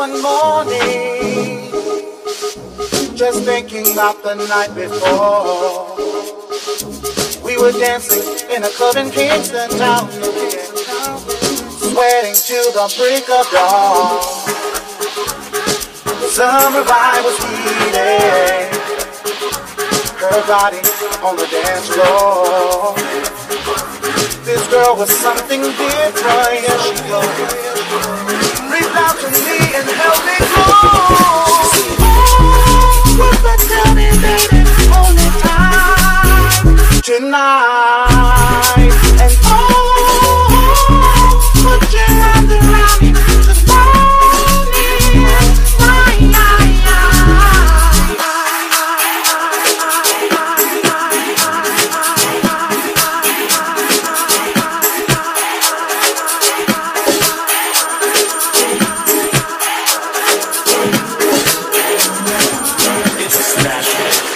one morning, just thinking about the night before. We were dancing in a club in Kingston town, sweating till the break of dawn. The summer vibe was heated, her body on the dance floor. This girl was something different, yeah, she was. Reached out to me and held me close. Oh, what's that? Tell me, baby, hold me tight tonight. And oh, put your arms around me this morning. It's a smash hit.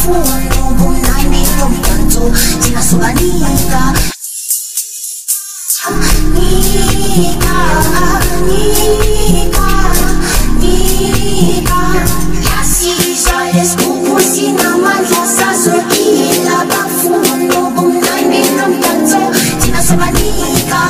bafuno bunandi nomtanto zinasobanika Nika Yasisha eskuku sinamandla sazokila bafuno bunandi nomtanto zinasobanika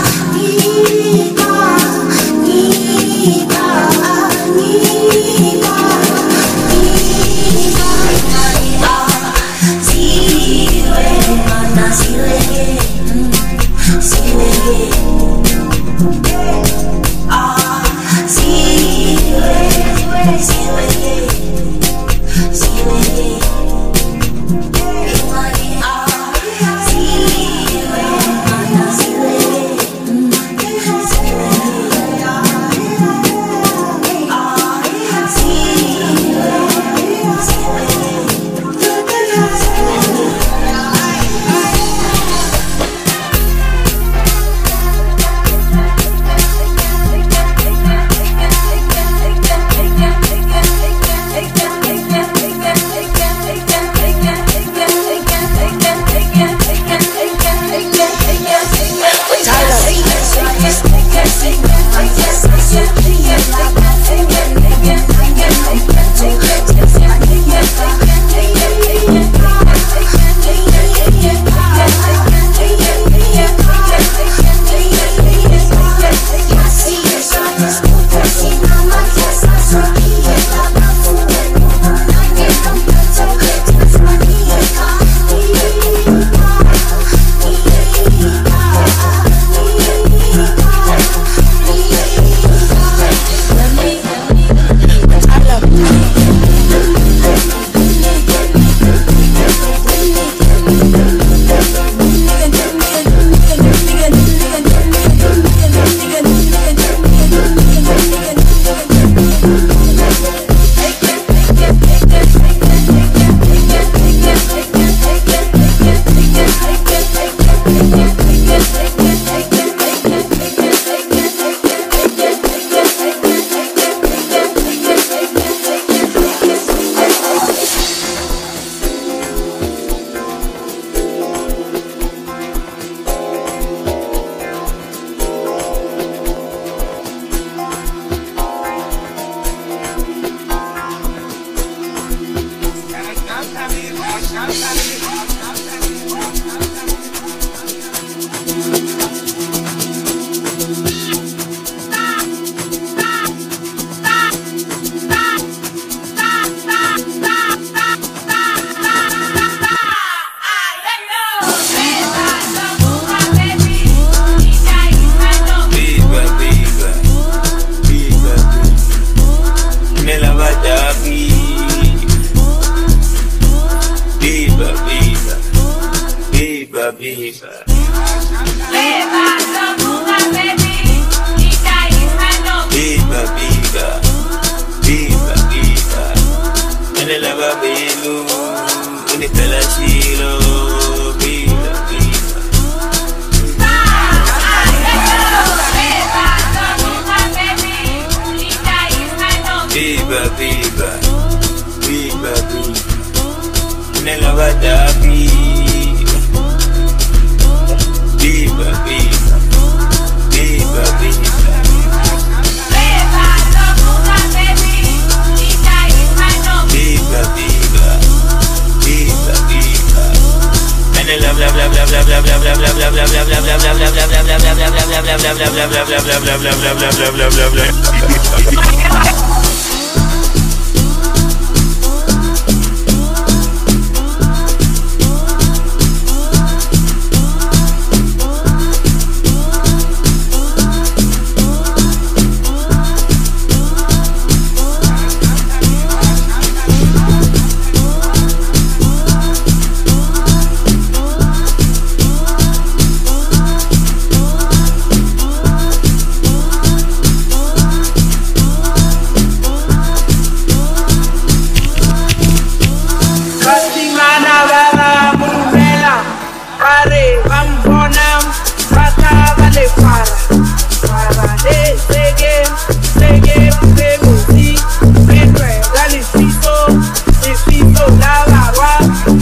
la barba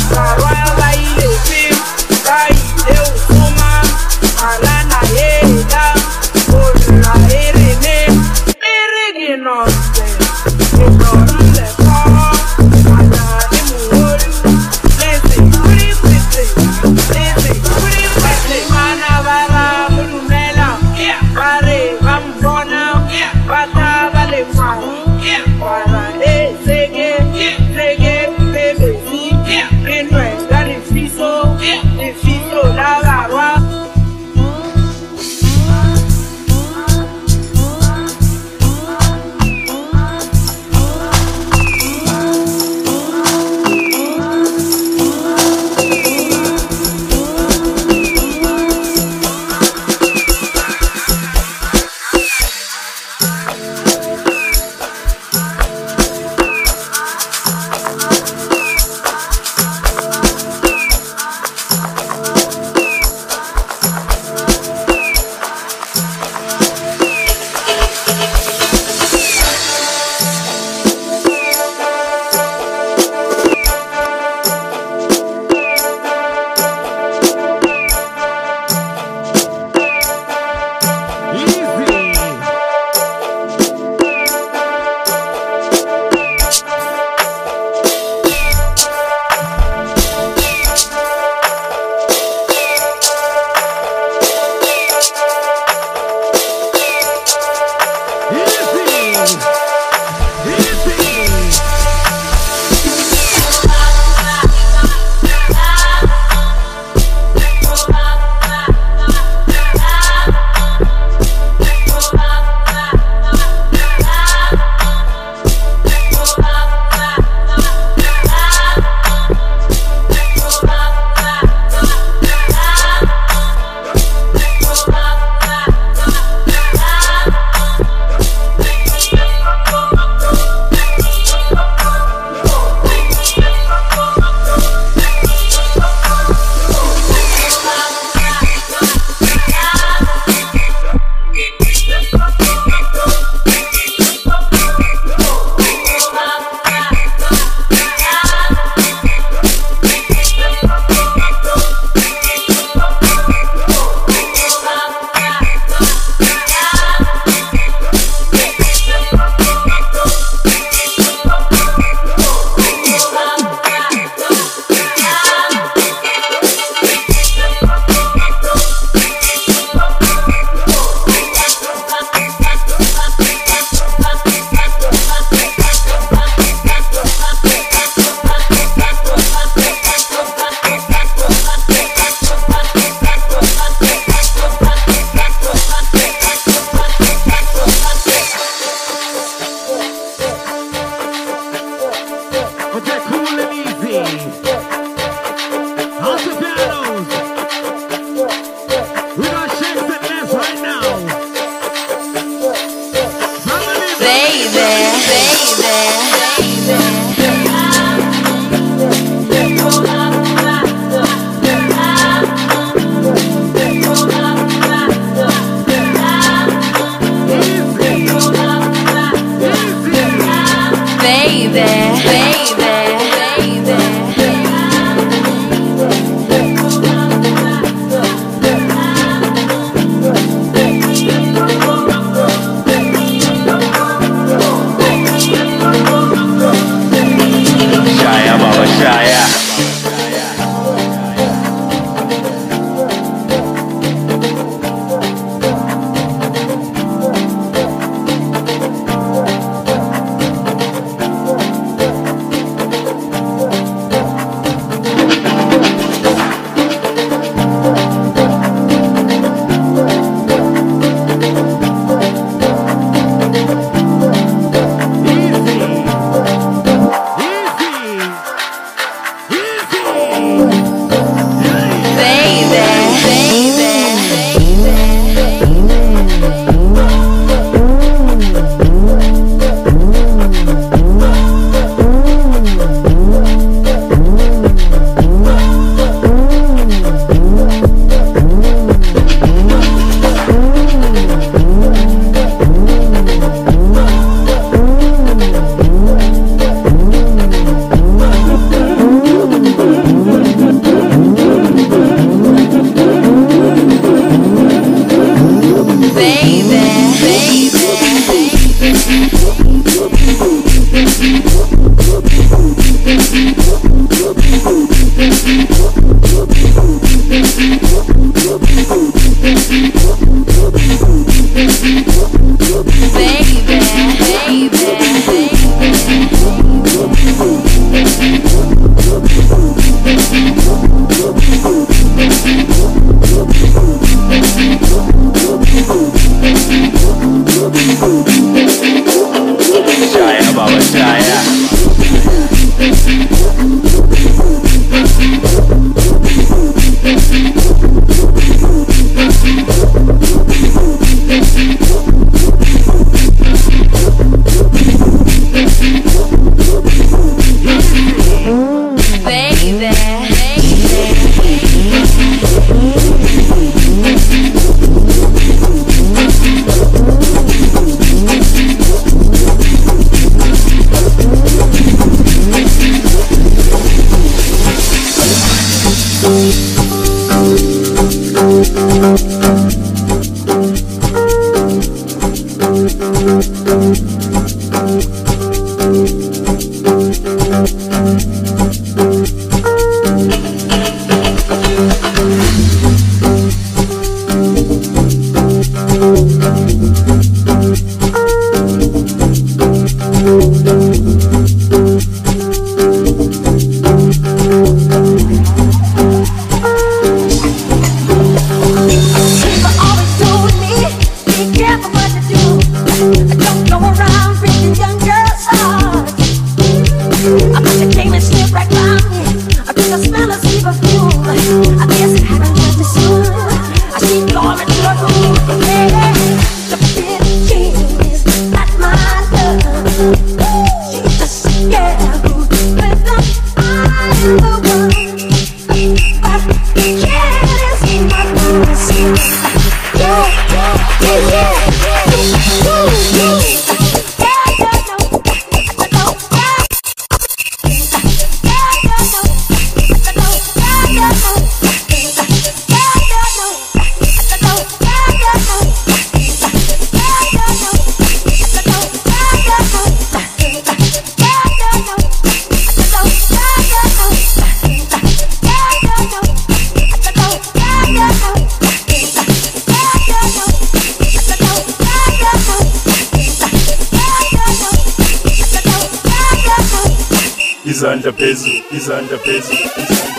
Izandla phezulu, izandla phezulu, izandla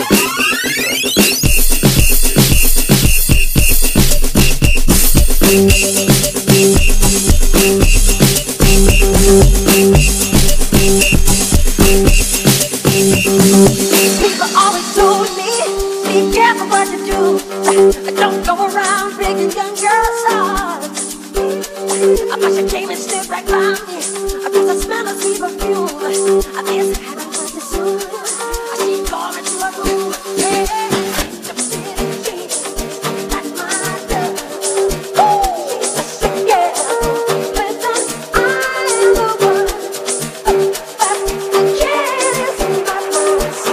People always told me, be careful what you do. Don't go around breaking young girls' hearts. But she came and slipped right by me. Because I smell a sweet perfume. I guess I had a word to soon. She called me to her room. Yeah, the pretty kid, that's my love. She's such a girl, but then I'm the one. But I can't see my voice.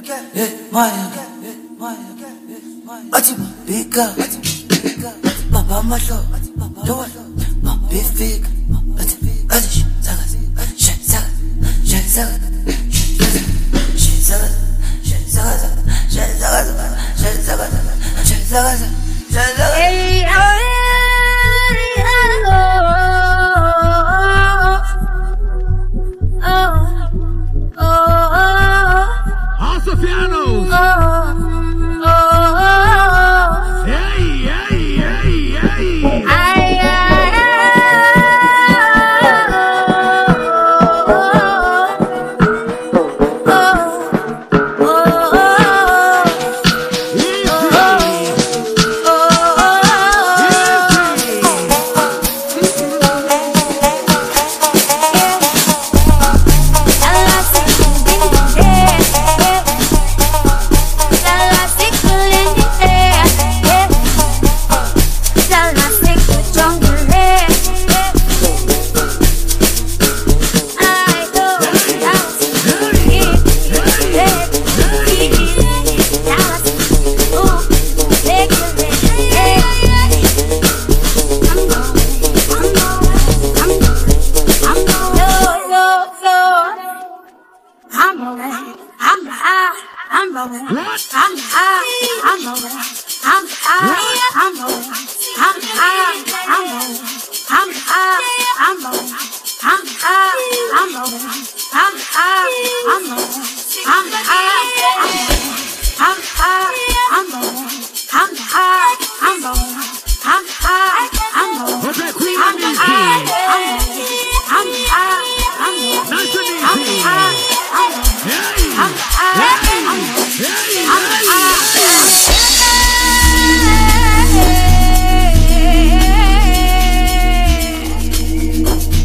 Ati bika, baba masho, doa, bifik, ati zagas,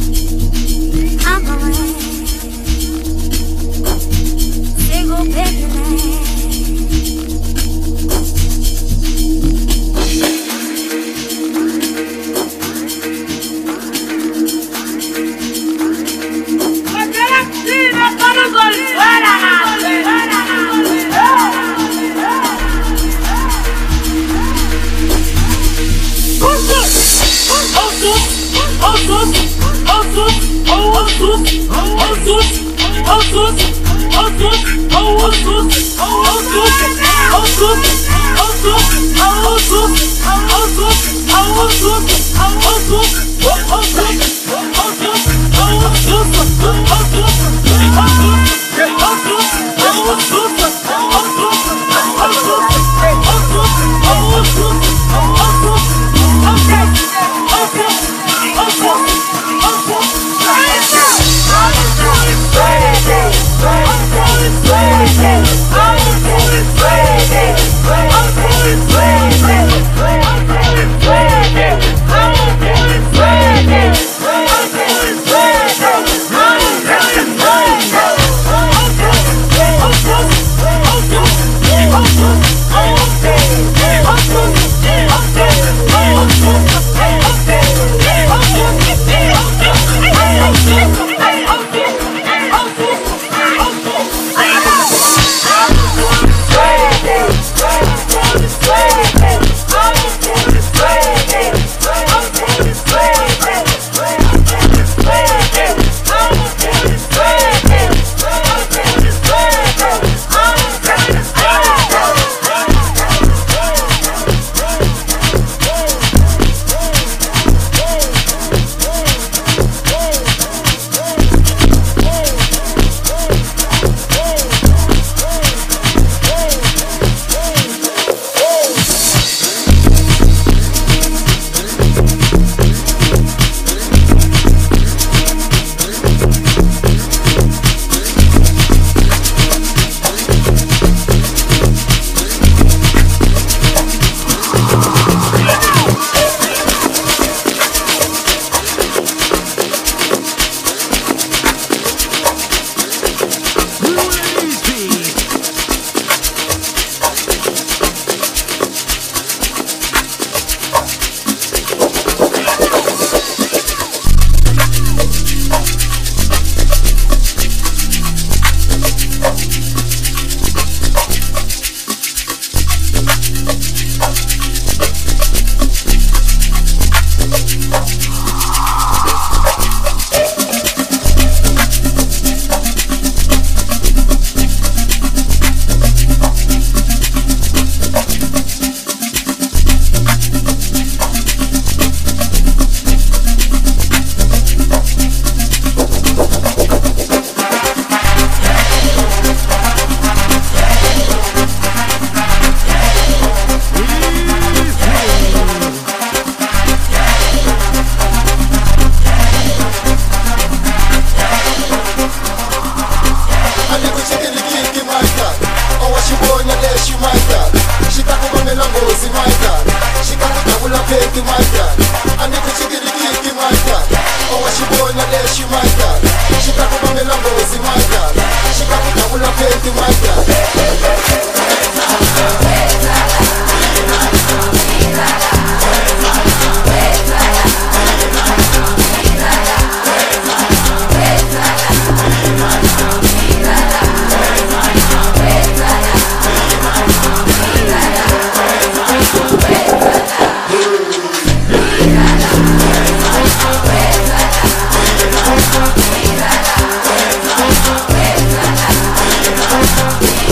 Single pick.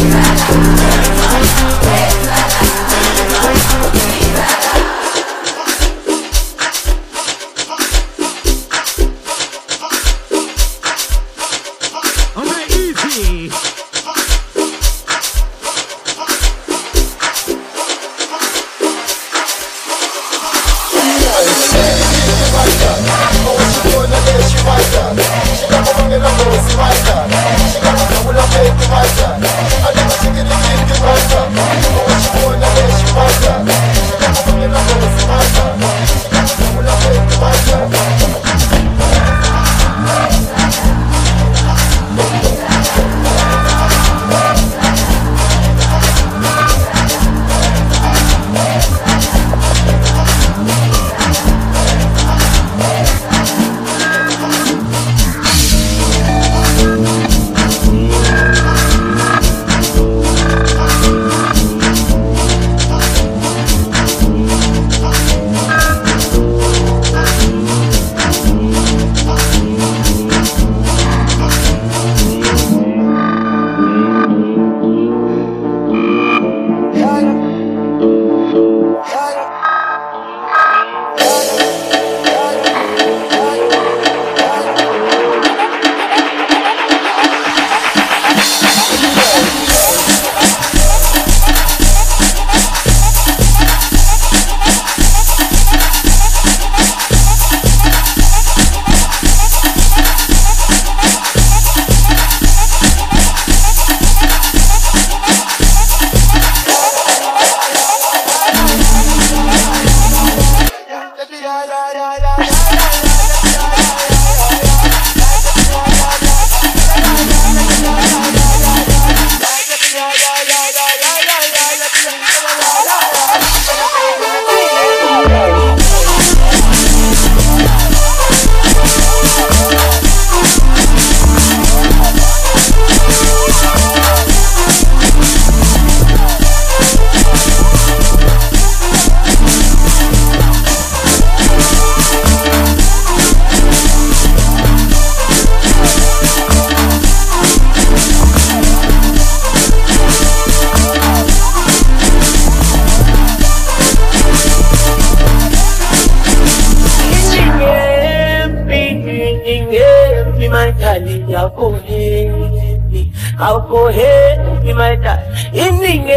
I'll go ahead, be my darling. In the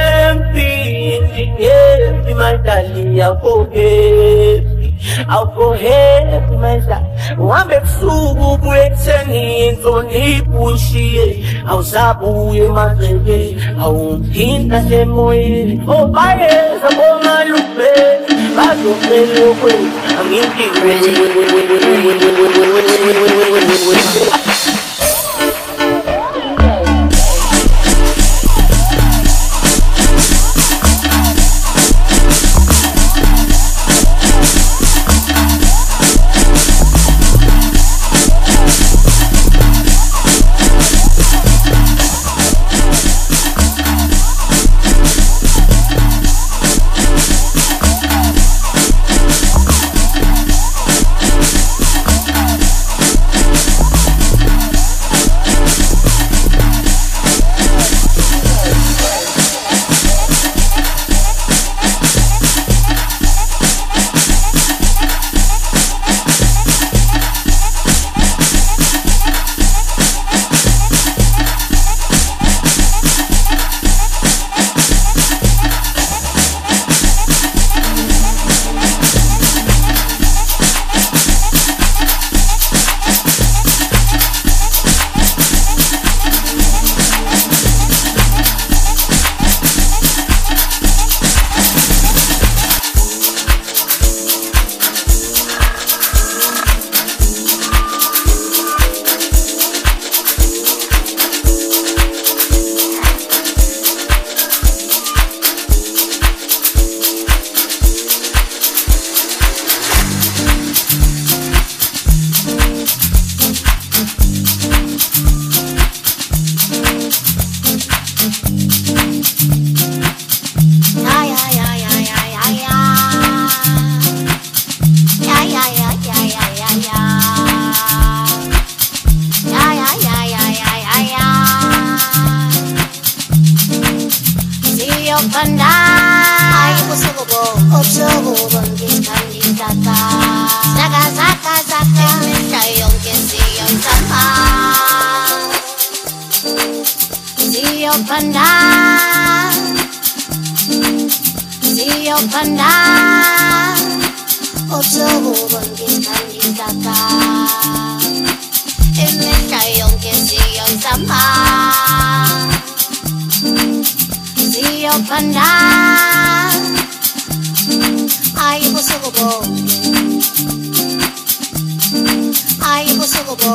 end, be my darling. I'll go ahead, be my darling. Wambe sugu bweteni nzoni pushie. Au sabu ye mazebe, au mpinda semoye. O baye saboma lupe, bazo pelo kwe. I'm Siyopanda Ayibusukubo Obusukubo Ngikhandidaka Zaka zaka zaka Imihla yonke siyosamba Siyopanda Siyopanda Obusukubo Ngikhandidaka Imihla yonke siyosamba Siyopanda Ayibusukubo Ayibusukubo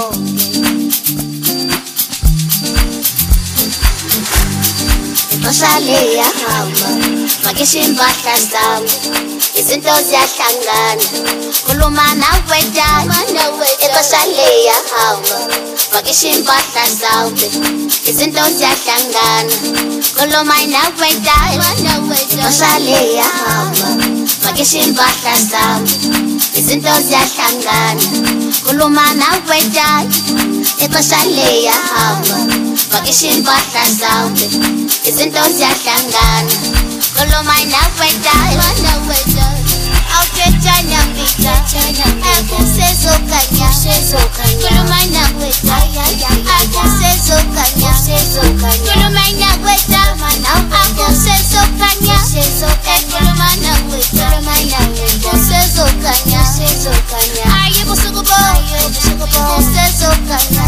Ixesha liyahamba Makisha impahla zami Izinto ziyahlangana Khuluma nawe dala Ixesha liyahamba Makisha impahla zami Izinto ziyahlangana Khuluma nawe dala Ixesha liyahamba Makisha impahla zami Izinto ziyahlangana Khuluma nawe dala Ixesha liyahamba Makisha impahla zami Izinto ziyahlangana Khuluma nawe dala Awukhetshana mbita Akusezokanya Khuluma nawe dala Akusezokanya Khuluma nawe dala Akusezokanya Khuluma nawe dala Akusezokanya Ayibusukubo Akusezokanya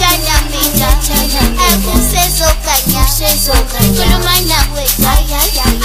Khuluma nawe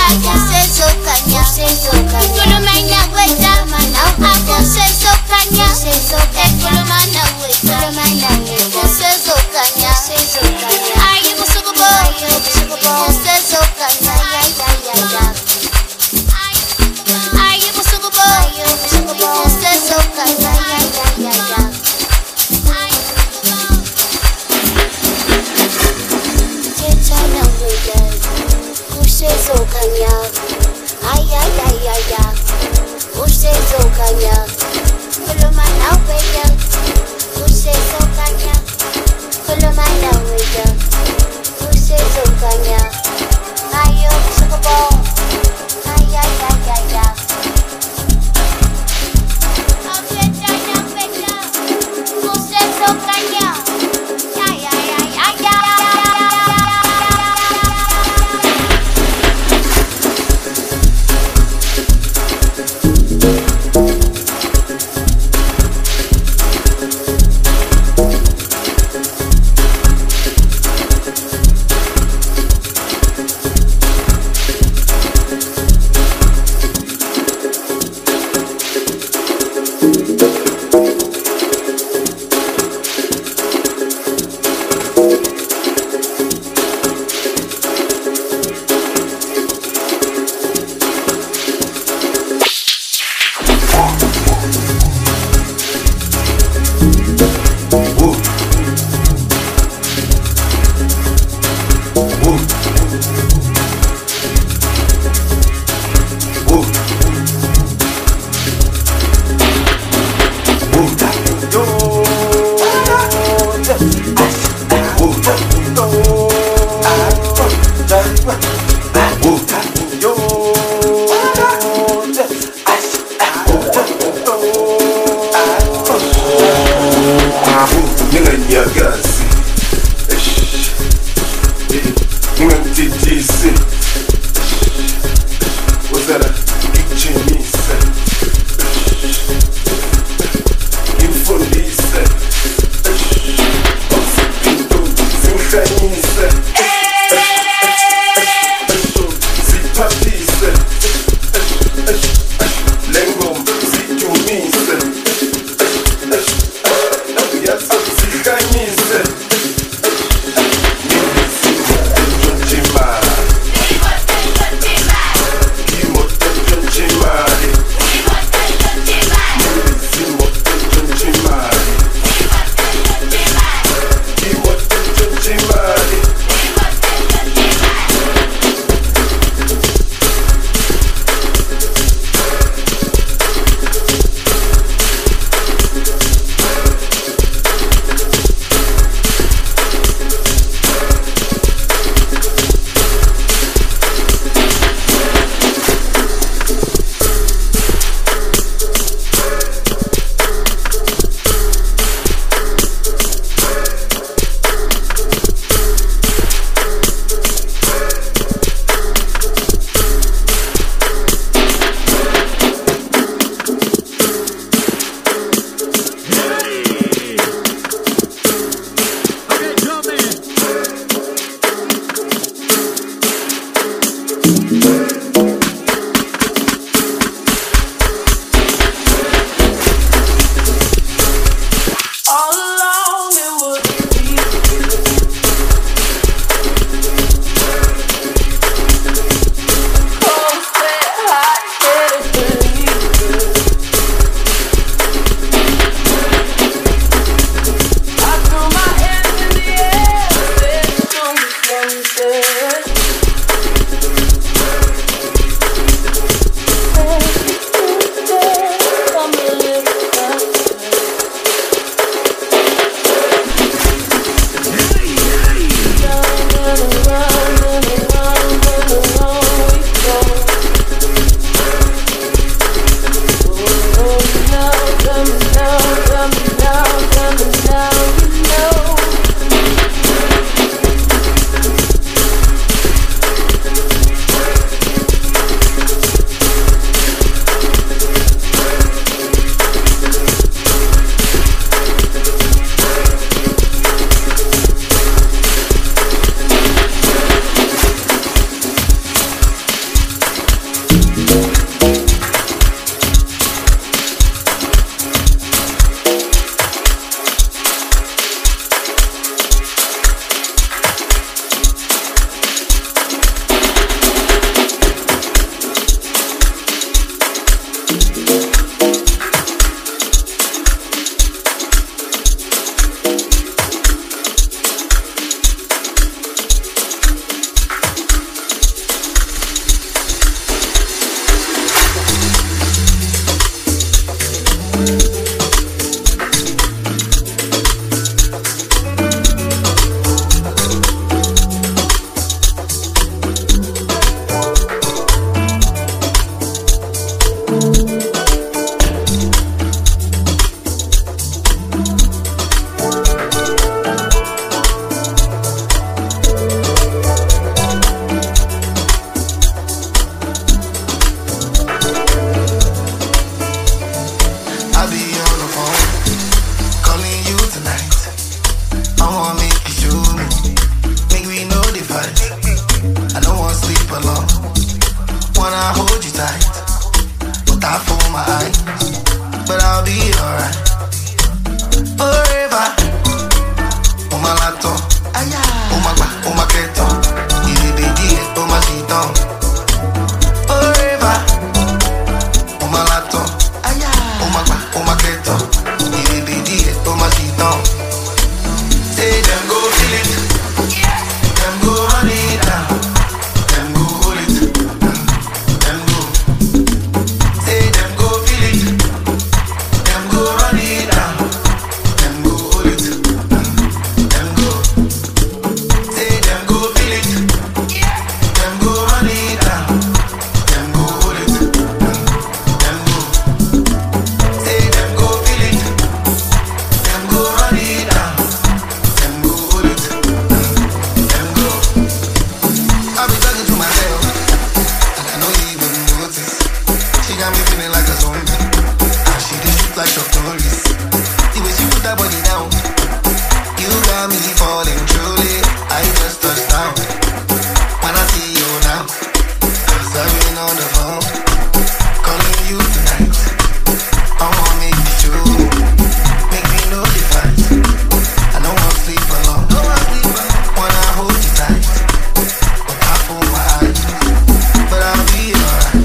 Wanna hold you tight, but I fool my eyes. But I'll be alright. Forever. Oh my lato, oh my ba, oh my keto, baby, oh my siton. Forever. Oh my lato, oh my ba, oh my keto, baby, oh my siton. Say them go feel it, them go run it down, them go hold it, them go. Say them go feel it, them go run it down, them go hold it, them go. Say them go feel it, them go run it down, them go hold it, them go. Say them go feel it, them go run it down, them go hold it, them go. I be talking to myself, and I know you even notice. She got me feeling like a zombie, and she did shoot like Chuck Norris. The way she put that body down, you got me falling truly. I just touched down. When I see you now, I'm serving on the phone, calling you tonight. I wanna make you sure, make me know the fight. I don't wanna sleep alone, wanna hold you tight, but I fool my eyes. But I'll be alright.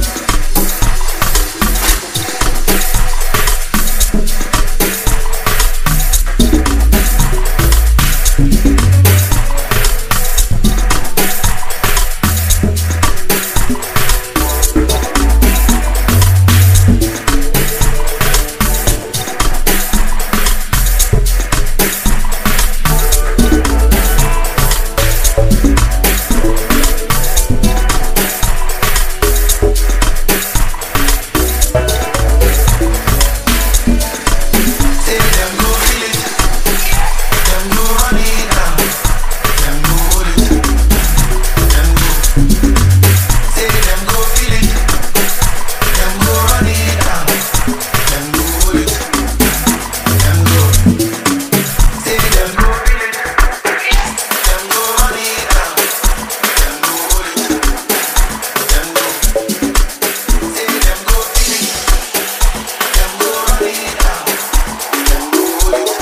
Say them go feel it, them go run it down, them go hold it, them go. Say them go feel it, them go run it down, them go hold it, them go. Say them go feel it, them go run it down, them go hold it, them go. Say them go feel it, them go run it down, them go hold it, them go.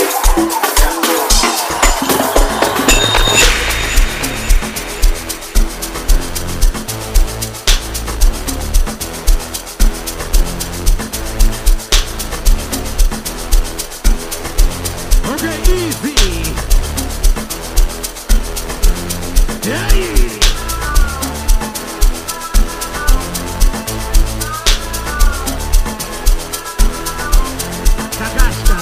Okay, easy. Yeah. Tagashka.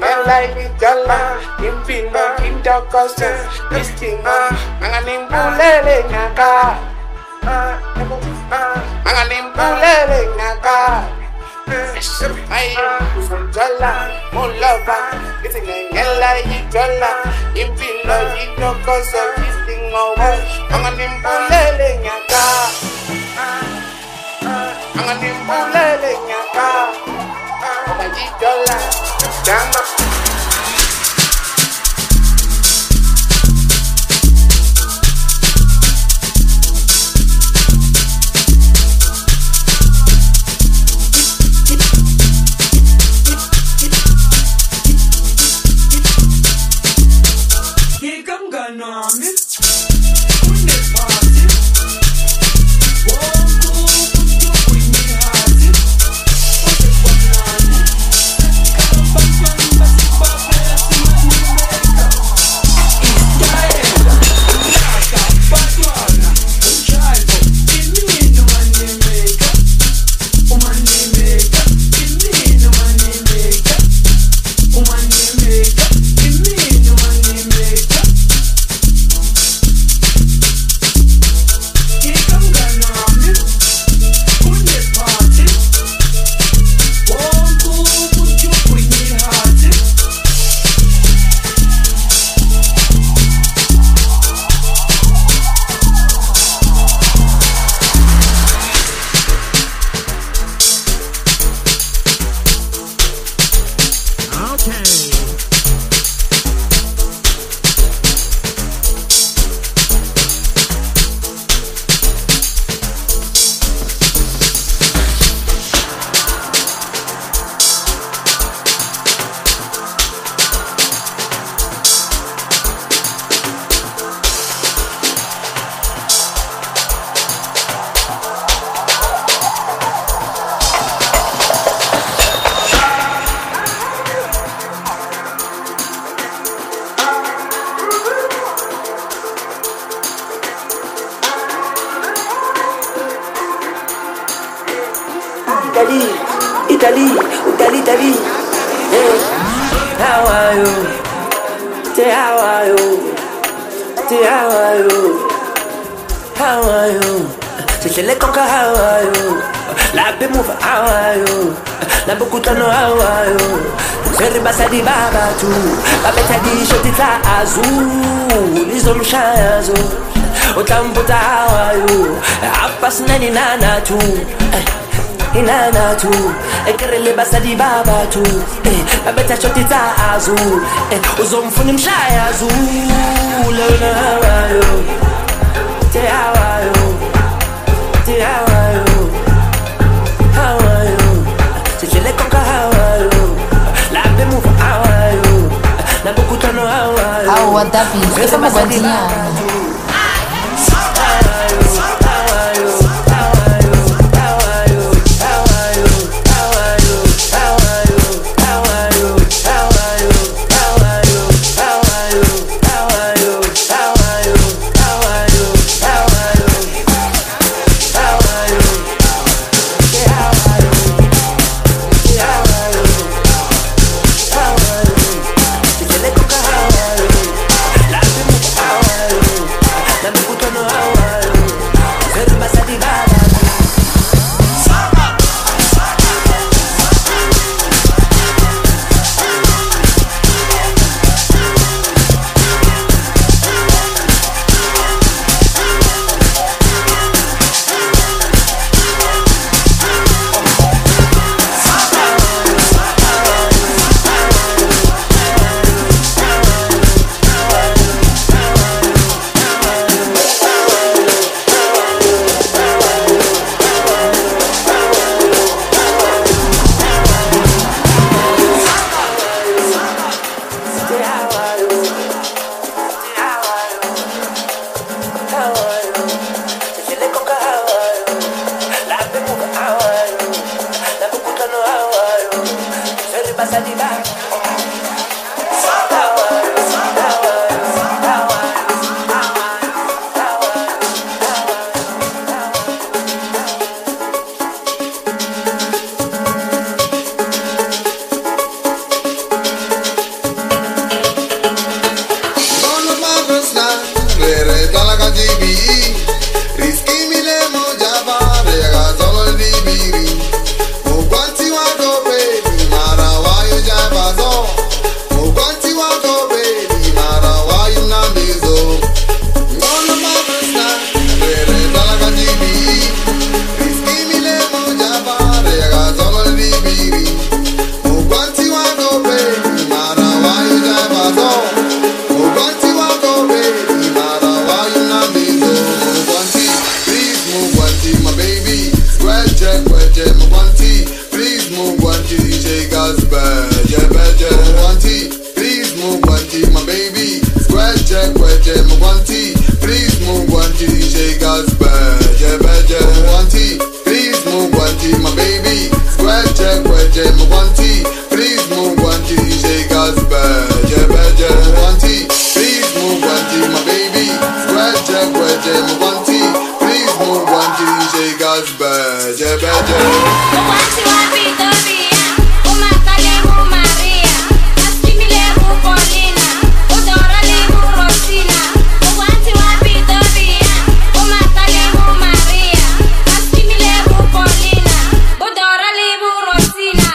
Ngelaitala, impilo kintokozo, istingo, manganimbulele ngaka. Manganimbulele ngaka. Ayo, uzonjola, mulova, ngelaitala, impilo kintokozo, istingo, manganimbulele ngaka. Manganimbulele ngaka. Manganimbulele ngaka. Italy. Hey, how are you? Say how are you? Say how are you? How are you? Say le conca how are you? La be move how are you? La bukutano how are you? Seri basa di baba tu, babeta di shoti ta azul, izomshazo. Utambuta how are you? Apas nani nana tu. Inana tu, ekerele basa di baba tu, babeta shoti ta azul, uzomfuni mshaya azul. How are you? Say how are you? Say how are you? How are you? Say le conca how are you? La be move how are you? Na bukutano how are you? How are that be? Esa mabadilia. How are you? beje, beje. Wanty, please move wanty, my baby. Gweje, gweje, my wanty. Please move wanty, shakers, beje, beje. Wanty, wapi, Dobia. Umata lemu Maria. Askimi lemu Paulina. Udora lemu Rosina. Wanty, wapi, Dobia. Umata lemu Maria. Askimi lemu Paulina. Udora lemu Rosina.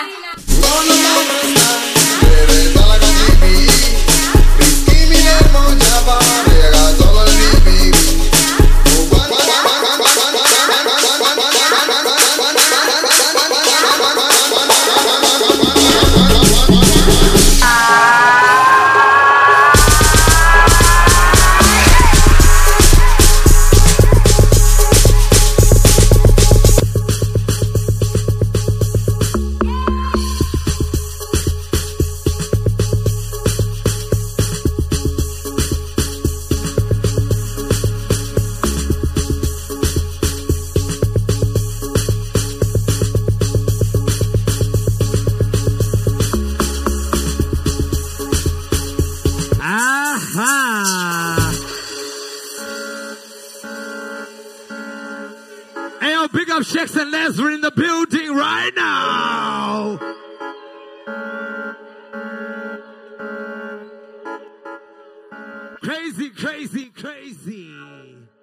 Big up Shex and Leslie in the building right now. Crazy, crazy, crazy.